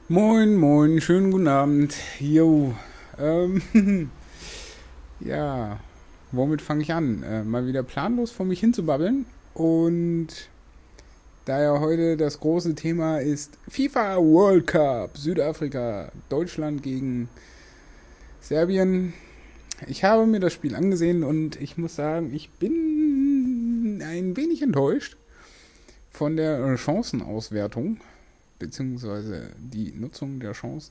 Moin, moin, schönen guten Abend. Jo, ja, womit fange ich an? Mal wieder planlos vor mich hinzubabbeln. Und da ja heute das große Thema ist FIFA World Cup, Südafrika, Deutschland gegen Serbien. Ich habe mir das Spiel angesehen und ich muss sagen, ich bin ein wenig enttäuscht von der Chancenauswertung, beziehungsweise die Nutzung der Chancen.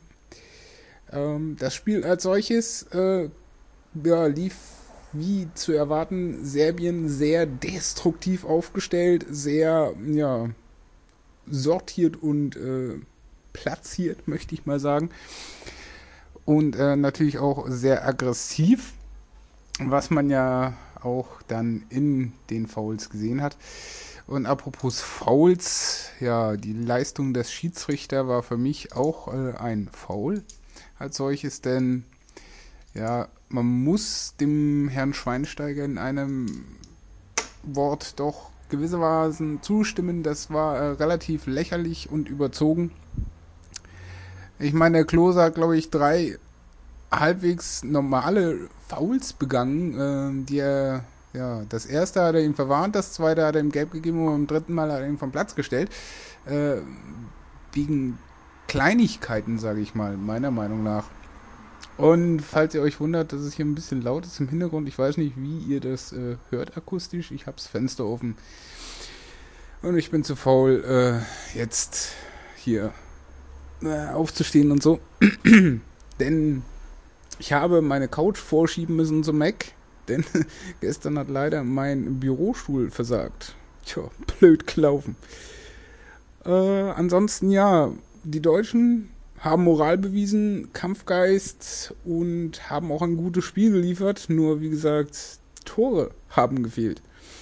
Das Spiel als solches ja, lief wie zu erwarten. Serbien sehr destruktiv aufgestellt, sehr ja, sortiert und platziert, möchte ich mal sagen. Und natürlich auch sehr aggressiv, was man ja auch dann in den Fouls gesehen hat. Und apropos Fouls, ja, die Leistung des Schiedsrichter war für mich auch ein Foul als solches, denn ja, man muss dem Herrn Schweinsteiger in einem Wort doch gewissermaßen zustimmen. Das war relativ lächerlich und überzogen. Ich meine, der Klose hat, glaube ich, drei halbwegs normale Fouls begangen, die er, ja, das erste hat er ihm verwarnt, das zweite hat er ihm gelb gegeben und beim dritten Mal hat er ihn vom Platz gestellt. Äh, wegen Kleinigkeiten, sage ich mal, meiner Meinung nach. Und falls ihr euch wundert, dass es hier ein bisschen laut ist im Hintergrund, ich weiß nicht, wie ihr das hört akustisch. Ich habe das Fenster offen und ich bin zu faul, jetzt hier aufzustehen und so. Denn ich habe meine Couch vorschieben müssen zum Mac, denn gestern hat leider mein Bürostuhl versagt. Tja, blöd gelaufen. Ansonsten ja, die Deutschen haben Moral bewiesen, Kampfgeist und haben auch ein gutes Spiel geliefert. Nur wie gesagt, Tore haben gefehlt.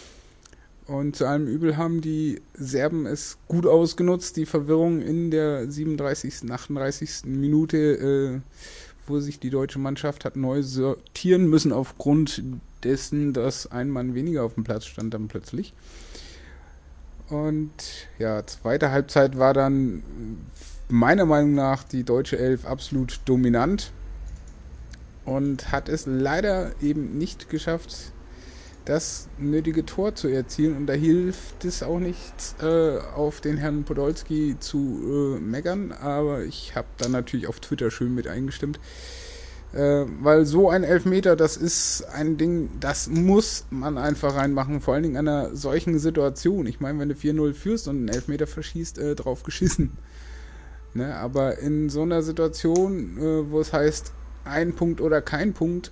Und zu allem Übel haben die Serben es gut ausgenutzt, die Verwirrung in der 37., 38. Minute, wo sich die deutsche Mannschaft hat neu sortieren müssen aufgrund dessen, dass ein Mann weniger auf dem Platz stand dann plötzlich. Und ja, zweite Halbzeit war dann meiner Meinung nach die deutsche Elf absolut dominant und hat es leider eben nicht geschafft, das nötige Tor zu erzielen. Und da hilft es auch nicht, auf den Herrn Podolski zu meckern, aber ich habe dann natürlich auf Twitter schön mit eingestimmt. Weil so ein Elfmeter, das ist ein Ding, das muss man einfach reinmachen, vor allen Dingen in einer solchen Situation. Ich meine, wenn du 4-0 führst und einen Elfmeter verschießt, drauf geschissen. Ne? Aber in so einer Situation, wo es heißt, ein Punkt oder kein Punkt,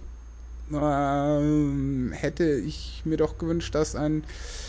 hätte ich mir doch gewünscht, dass ein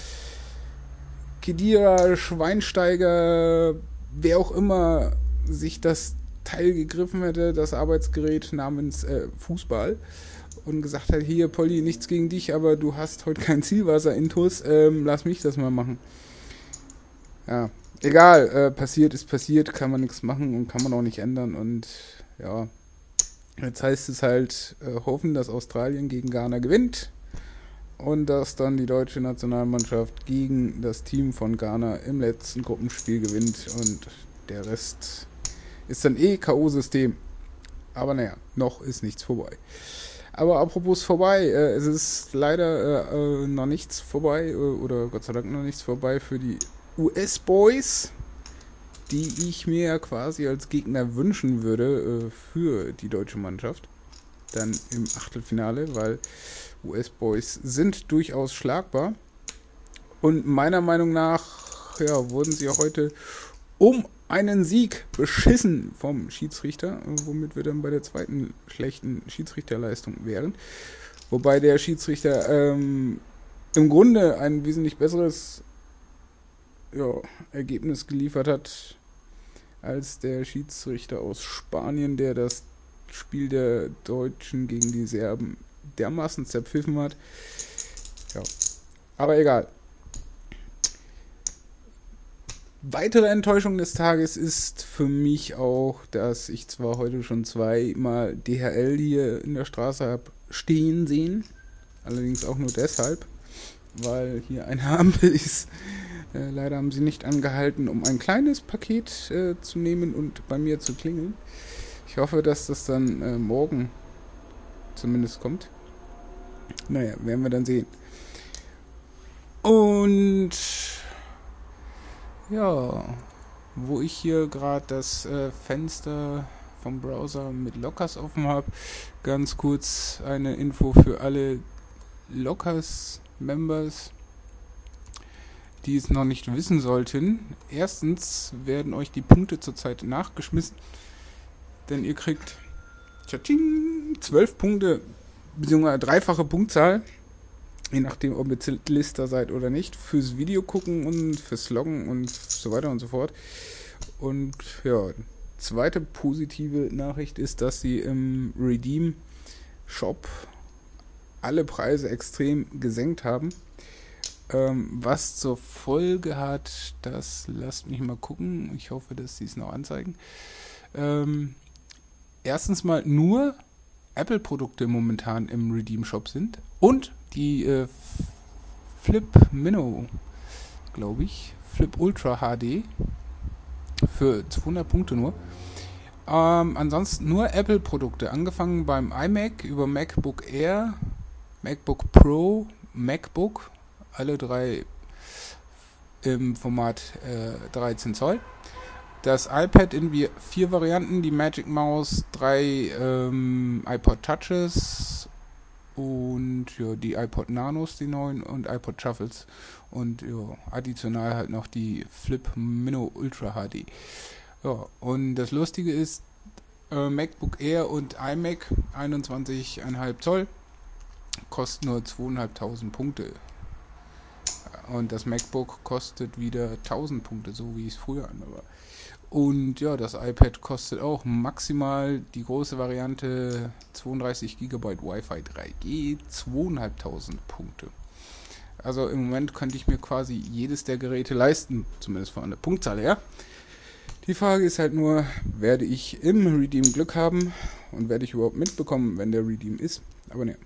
Kedira, Schweinsteiger, wer auch immer sich das Teil gegriffen hätte, das Arbeitsgerät namens Fußball, und gesagt hat, hier Polly, nichts gegen dich, aber du hast heute kein Zielwasser-Intus, lass mich das mal machen. Ja, egal, passiert ist passiert, kann man nichts machen und kann man auch nicht ändern. Und ja, jetzt heißt es halt hoffen, dass Australien gegen Ghana gewinnt und dass dann die deutsche Nationalmannschaft gegen das Team von Ghana im letzten Gruppenspiel gewinnt und der Rest ist dann eh K.O.-System. Aber naja, noch ist nichts vorbei. Aber apropos vorbei, es ist leider noch nichts vorbei oder Gott sei Dank noch nichts vorbei für die US-Boys, die ich mir ja quasi als Gegner wünschen würde für die deutsche Mannschaft. Dann im Achtelfinale, weil US-Boys sind durchaus schlagbar. Und meiner Meinung nach ja, wurden sie auch heute um einen Sieg beschissen vom Schiedsrichter, womit wir dann bei der zweiten schlechten Schiedsrichterleistung wären. Wobei der Schiedsrichter im Grunde ein wesentlich besseres ja, Ergebnis geliefert hat als der Schiedsrichter aus Spanien, der das Spiel der Deutschen gegen die Serben dermaßen zerpfiffen hat. Ja, aber egal. Weitere Enttäuschung des Tages ist für mich auch, dass ich zwar heute schon zweimal DHL hier in der Straße habe stehen sehen, allerdings auch nur deshalb, weil hier eine Ampel ist, Leider haben sie nicht angehalten, um ein kleines Paket zu nehmen und bei mir zu klingeln. Ich hoffe, dass das dann morgen zumindest kommt. Naja, werden wir dann sehen. Und ja, wo ich hier gerade das Fenster vom Browser mit Lockers offen habe, ganz kurz eine Info für alle Lockers-Members, die es noch nicht wissen sollten. Erstens werden euch die Punkte zurzeit nachgeschmissen, denn ihr kriegt 12 Punkte, beziehungsweise dreifache Punktzahl, je nachdem, ob ihr Lister seid oder nicht, fürs Video gucken und fürs Loggen und so weiter und so fort. Und ja, zweite positive Nachricht ist, dass sie im Redeem Shop alle Preise extrem gesenkt haben. Was zur Folge hat, das lasst mich mal gucken. Ich hoffe, dass sie es noch anzeigen. Erstens mal nur Apple-Produkte momentan im Redeem Shop sind und die Flip Minnow, glaube ich, Flip Ultra HD für 200 Punkte nur. Ansonsten nur Apple-Produkte, angefangen beim iMac über MacBook Air, MacBook Pro, MacBook, alle drei im Format 13 Zoll. Das iPad in 4 Varianten, die Magic Mouse, 3 iPod Touches und ja, die iPod Nanos, die neuen, und iPod Shuffles und ja, additional halt noch die Flip Minnow Ultra HD. Ja, und das Lustige ist, MacBook Air und iMac 21,5 Zoll kosten nur 2.500 Punkte. Und das MacBook kostet wieder 1000 Punkte, so wie es früher einmal war. Und ja, das iPad kostet auch maximal die große Variante 32 GB Wi-Fi 3G, 2500 Punkte. Also im Moment könnte ich mir quasi jedes der Geräte leisten, zumindest von der Punktzahl her. Die Frage ist halt nur, werde ich im Redeem Glück haben und werde ich überhaupt mitbekommen, wenn der Redeem ist? Aber ne.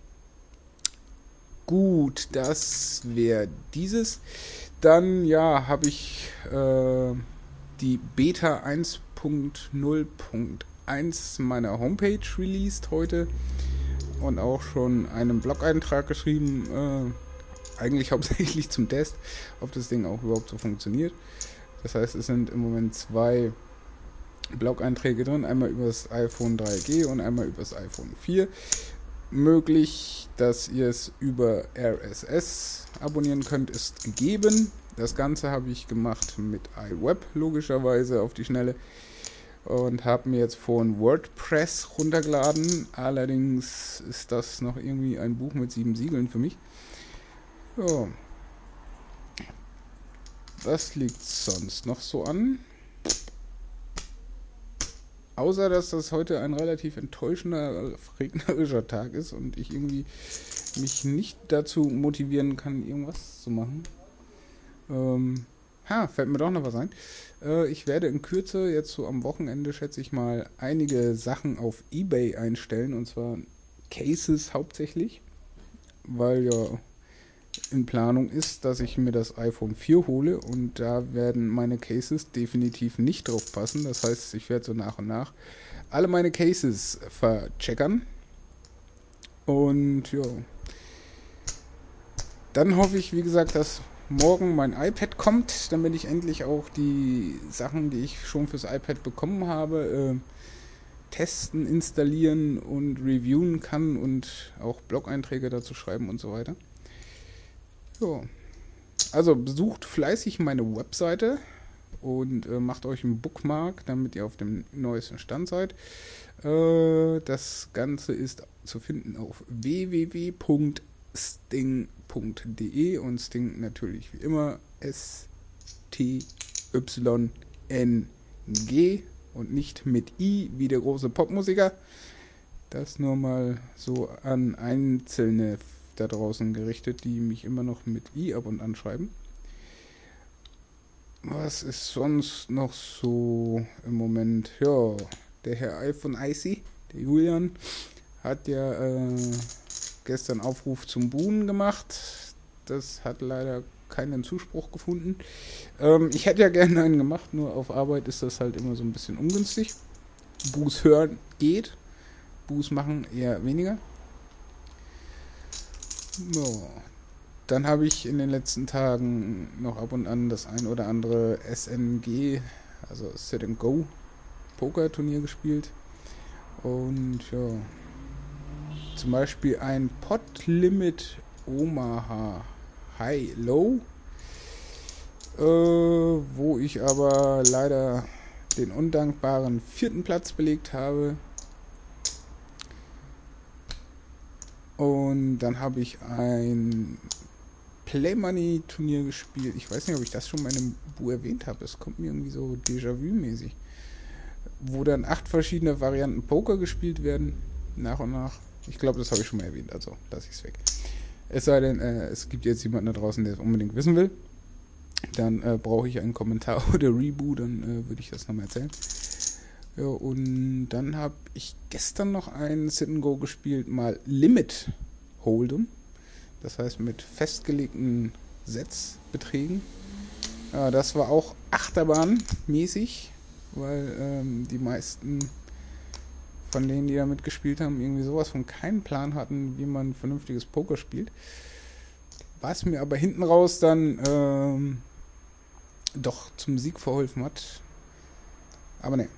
Gut, das wäre dieses. Dann ja, habe ich die Beta 1.0.1 meiner Homepage released heute und auch schon einen Blog-Eintrag geschrieben, eigentlich hauptsächlich zum Test, ob das Ding auch überhaupt so funktioniert. Das heißt, es sind im Moment 2 Blog-Einträge drin, einmal über das iPhone 3G und einmal über das iPhone 4. Möglich, dass ihr es über RSS abonnieren könnt, ist gegeben. Das Ganze habe ich gemacht mit iWeb, logischerweise auf die Schnelle. Und habe mir jetzt von WordPress runtergeladen. Allerdings ist das noch irgendwie ein Buch mit 7 Siegeln für mich. Ja. Was liegt sonst noch so an? Außer, dass das heute ein relativ enttäuschender, regnerischer Tag ist und ich irgendwie mich nicht dazu motivieren kann, irgendwas zu machen. Fällt mir doch noch was ein. Ich werde in Kürze, jetzt so am Wochenende, schätze ich mal, einige Sachen auf eBay einstellen, und zwar Cases hauptsächlich, weil ja in Planung ist, dass ich mir das iPhone 4 hole und da werden meine Cases definitiv nicht drauf passen. Das heißt, ich werde so nach und nach alle meine Cases vercheckern und ja, dann hoffe ich, wie gesagt, dass morgen mein iPad kommt, damit ich endlich auch die Sachen, die ich schon fürs iPad bekommen habe, testen, installieren und reviewen kann und auch Blog-Einträge dazu schreiben und so weiter. Ja, also besucht fleißig meine Webseite und macht euch einen Bookmark, damit ihr auf dem neuesten Stand seid. Das Ganze ist zu finden auf www.sting.de und Sting natürlich wie immer STYNG und nicht mit I wie der große Popmusiker. Das nur mal so an einzelne da draußen gerichtet, die mich immer noch mit I ab und an schreiben. Was ist sonst noch so im Moment? Ja, der Herr iPhone Icy, der Julian, hat ja gestern Aufruf zum Buhnen gemacht. Das hat leider keinen Zuspruch gefunden. Ich hätte ja gerne einen gemacht, nur auf Arbeit ist das halt immer so ein bisschen ungünstig. Buß hören geht, Buß machen eher weniger. Ja. Dann habe ich in den letzten Tagen noch ab und an das ein oder andere SNG, also Sit and Go Poker-Turnier gespielt. Und ja, zum Beispiel ein Pot Limit Omaha High Low, wo ich aber leider den undankbaren 4. Platz belegt habe. Und dann habe ich ein Play Money Turnier gespielt. Ich weiß nicht, ob ich das schon mal in einem Bu erwähnt habe. Es kommt mir irgendwie so Déjà-vu-mäßig. Wo dann 8 verschiedene Varianten Poker gespielt werden, nach und nach. Ich glaube, das habe ich schon mal erwähnt, also lasse ich es weg. Es sei denn, es gibt jetzt jemanden da draußen, der es unbedingt wissen will. Dann brauche ich einen Kommentar oder Reboot, dann würde ich das nochmal erzählen. Ja, und dann habe ich gestern noch ein Sit and Go gespielt, mal Limit Hold'em. Das heißt mit festgelegten Setzbeträgen. Ja, das war auch Achterbahnmäßig, weil die meisten von denen, die da mitgespielt haben, irgendwie sowas von keinen Plan hatten, wie man vernünftiges Poker spielt. Was mir aber hinten raus dann doch zum Sieg verholfen hat. Aber ne.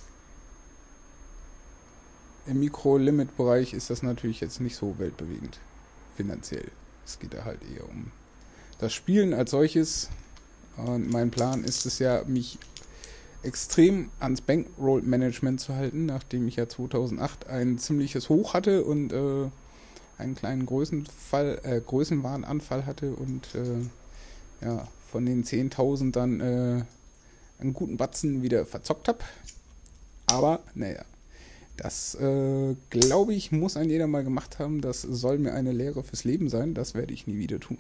Im Mikro-Limit-Bereich ist das natürlich jetzt nicht so weltbewegend, finanziell. Es geht da halt eher um das Spielen als solches. Und mein Plan ist es ja, mich extrem ans Bankroll-Management zu halten, nachdem ich ja 2008 ein ziemliches Hoch hatte und einen kleinen Größenwahnanfall hatte und ja, von den 10.000 dann einen guten Batzen wieder verzockt habe. Aber, naja, das, glaube ich, muss ein jeder mal gemacht haben. Das soll mir eine Lehre fürs Leben sein. Das werde ich nie wieder tun.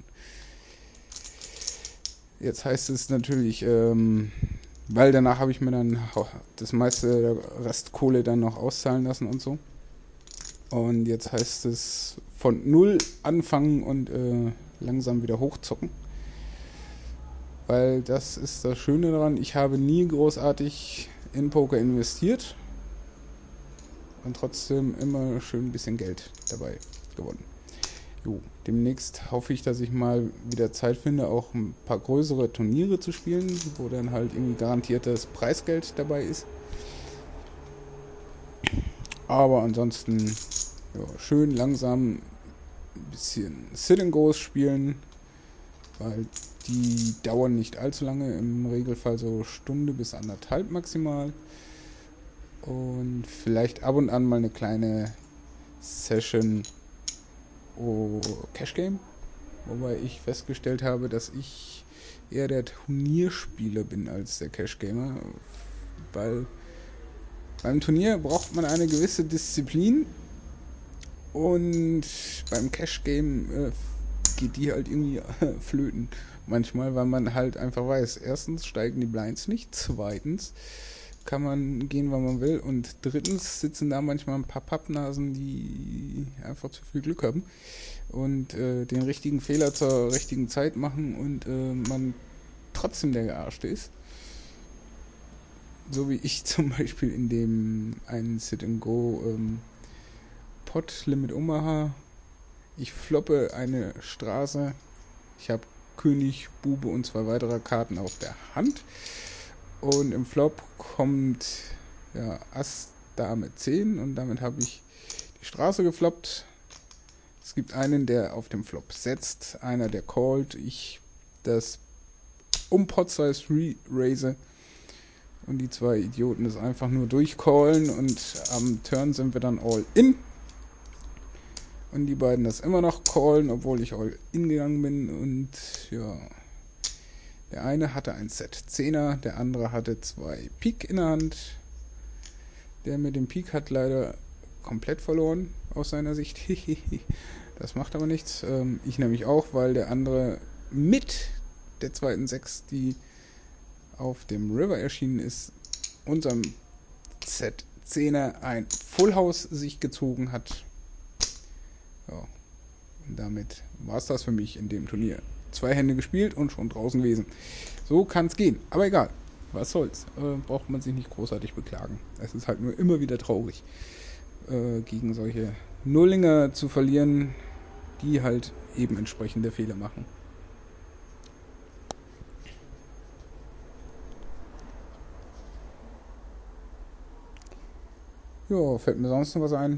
Jetzt heißt es natürlich, weil danach habe ich mir dann das meiste der Restkohle dann noch auszahlen lassen und so. Und jetzt heißt es von null anfangen und langsam wieder hochzocken. Weil das ist das Schöne daran, ich habe nie großartig in Poker investiert. Und trotzdem immer schön ein bisschen Geld dabei gewonnen. Jo, demnächst hoffe ich, dass ich mal wieder Zeit finde, auch ein paar größere Turniere zu spielen, wo dann halt irgendwie garantiertes Preisgeld dabei ist. Aber ansonsten ja, schön langsam ein bisschen Sit and Goes spielen, weil die dauern nicht allzu lange, im Regelfall so Stunde bis 1,5 maximal. Und vielleicht ab und an mal eine kleine Session Cash Game, wobei ich festgestellt habe, dass ich eher der Turnierspieler bin als der Cash Gamer, weil beim Turnier braucht man eine gewisse Disziplin und beim Cash Game geht die halt irgendwie flöten manchmal, weil man halt einfach weiß, erstens steigen die Blinds nicht, zweitens kann man gehen, wann man will. Und drittens sitzen da manchmal ein paar Pappnasen, die einfach zu viel Glück haben und den richtigen Fehler zur richtigen Zeit machen und man trotzdem der Gearschte ist. So wie ich zum Beispiel in dem einen Sit and Go Pot Limit Omaha. Ich floppe eine Straße. Ich habe König, Bube und 2 weitere Karten auf der Hand. Und im Flop kommt ja, Ass, Dame, 10 und damit habe ich die Straße gefloppt. Es gibt einen, der auf dem Flop setzt, einer, der callt, ich das Pot-Size raise und die 2 Idioten das einfach nur durchcallen und am Turn sind wir dann all in. Und die beiden das immer noch callen, obwohl ich all in gegangen bin und ja... Der eine hatte ein Set 10er, der andere hatte 2 Pik in der Hand. Der mit dem Pik hat leider komplett verloren, aus seiner Sicht. Das macht aber nichts. Ich nämlich auch, weil der andere mit der zweiten 6, die auf dem River erschienen ist, unserem Set 10er ein Full House sich gezogen hat. Ja. Und damit war es das für mich in dem Turnier. 2 Hände gespielt und schon draußen gewesen. So kann es gehen. Aber egal. Was soll's. Braucht man sich nicht großartig beklagen. Es ist halt nur immer wieder traurig, gegen solche Nullinger zu verlieren, die halt eben entsprechende Fehler machen. Ja, fällt mir sonst noch was ein?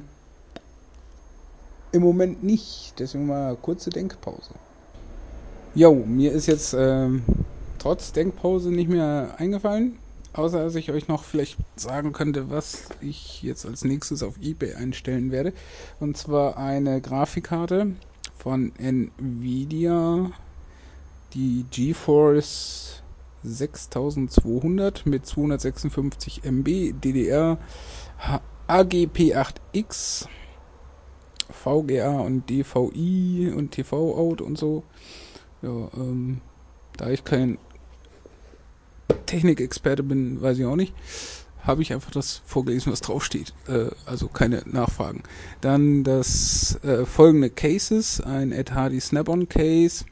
Im Moment nicht, deswegen mal kurze Denkpause. Jo, mir ist jetzt trotz Denkpause nicht mehr eingefallen, außer dass ich euch noch vielleicht sagen könnte, was ich jetzt als nächstes auf eBay einstellen werde. Und zwar eine Grafikkarte von Nvidia, die GeForce 6200 mit 256 MB DDR AGP8X VGA und DVI und TV-Out und so. Ja, da ich kein Technikexperte bin, weiß ich auch nicht. Habe ich einfach das vorgelesen, was draufsteht. Also keine Nachfragen. Dann das folgende Cases. Ein Ed Hardy Snap-on Case.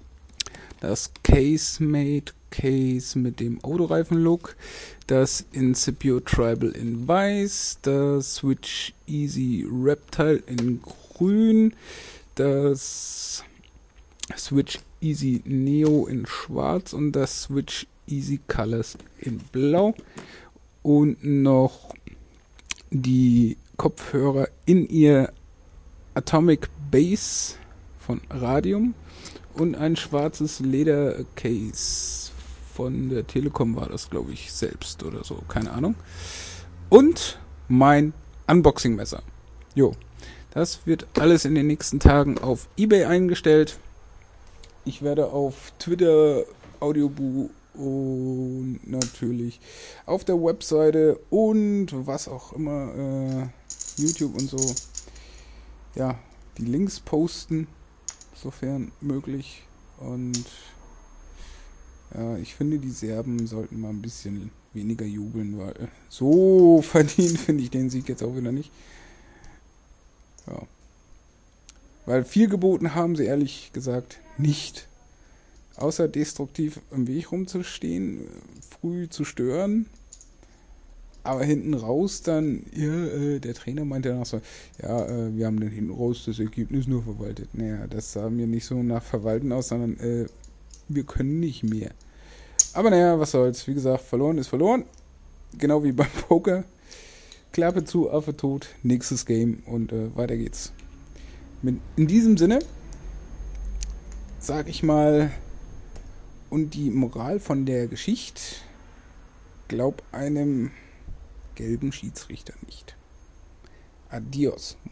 Das Casemate Case mit dem Autoreifen-Look. Das Incipio Tribal in Weiß. Das Switch Easy Reptile in Grün. Das Switch Easy Neo in Schwarz und das Switch Easy Colors in Blau. Und noch die Kopfhörer in ihr Atomic Base von Radium und ein schwarzes Ledercase von der Telekom war das, glaube ich, selbst oder so, keine Ahnung. Und mein Unboxing-Messer. Jo, das wird alles in den nächsten Tagen auf eBay eingestellt. Ich werde auf Twitter, Audioboo und natürlich auf der Webseite und was auch immer, YouTube und so, ja, die Links posten, sofern möglich. Und ja, ich finde, die Serben sollten mal ein bisschen weniger jubeln, weil so verdient finde ich den Sieg jetzt auch wieder nicht. Ja. Weil viel geboten haben sie ehrlich gesagt nicht. Außer destruktiv im Weg rumzustehen, früh zu stören, aber hinten raus dann, ja, der Trainer meinte danach so, ja, wir haben dann hinten raus das Ergebnis nur verwaltet. Naja, das sah mir nicht so nach Verwalten aus, sondern wir können nicht mehr. Aber naja, was soll's. Wie gesagt, verloren ist verloren. Genau wie beim Poker. Klappe zu, Affe tot, nächstes Game und weiter geht's. In diesem Sinne sag ich mal, und die Moral von der Geschichte: Glaub einem gelben Schiedsrichter nicht. Adios.